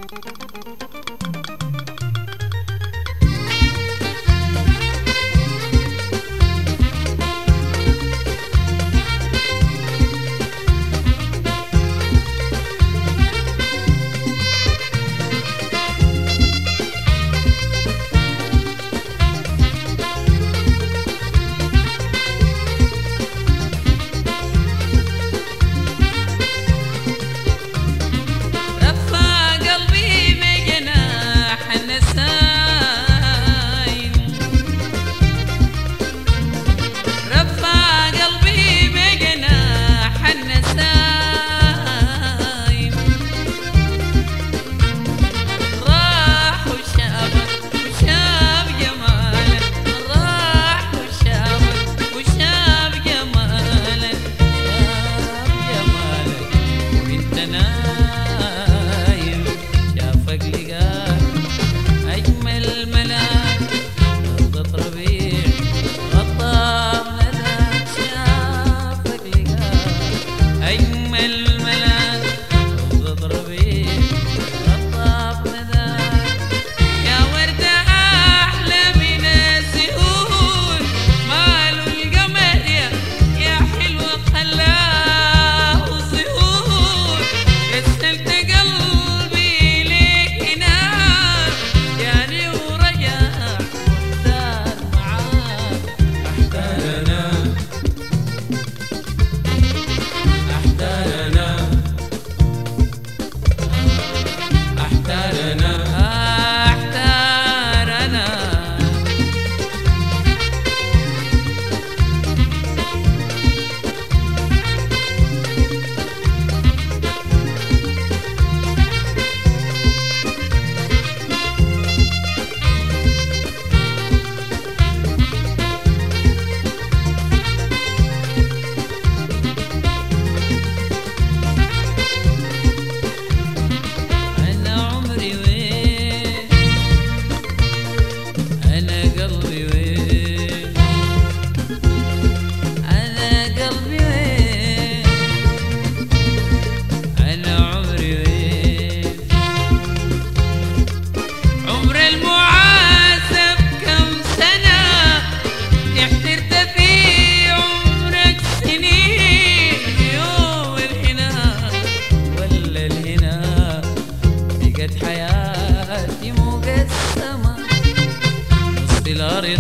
الأرض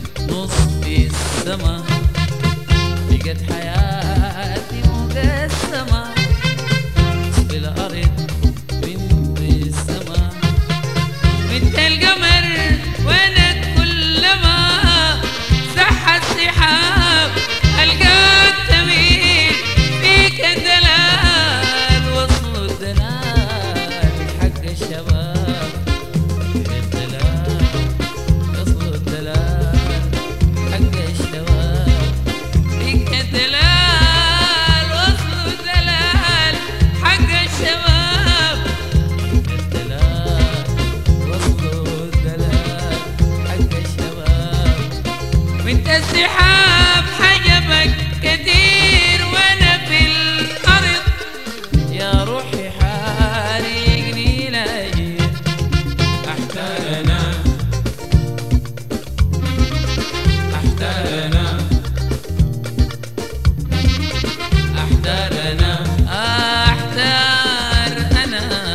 نص السما، بقت حياتي مقسمة. نص الأرض بنت السما، بنت القمر وينك كلما صح السحاب ألقاك تميل فيك الدلال، وصل الدلال حق الشباب. وانت السحاب حجبك كتير وانا في الارض، يا روحي حارقني لاجيك احتار انا، احتار انا، احتار انا، احتار انا.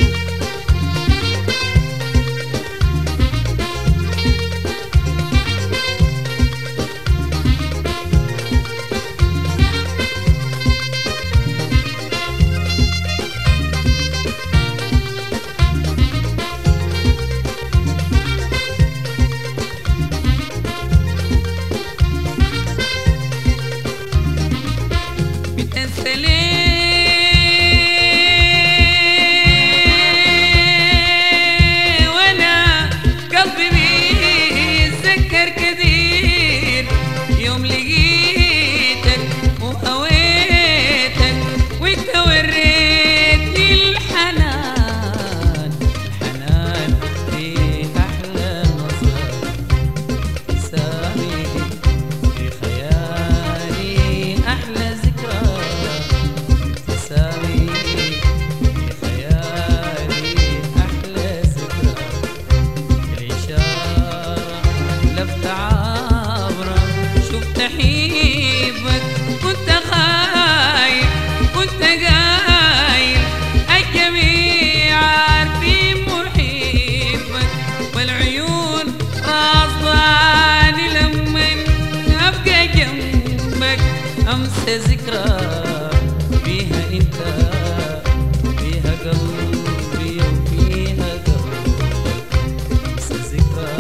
وانا قلبي بيتذكر كثير يوم لقيتك وهويتك، وانت وريتني الحنان، الحنان في احلى نظر سامي في خيالي احلى ذكرى. ذكرى فيها انت، فيها قلبي وفيها قلبك. انسى ذكرى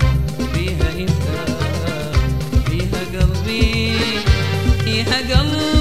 فيها انت، فيها قلبي، فيها قلبي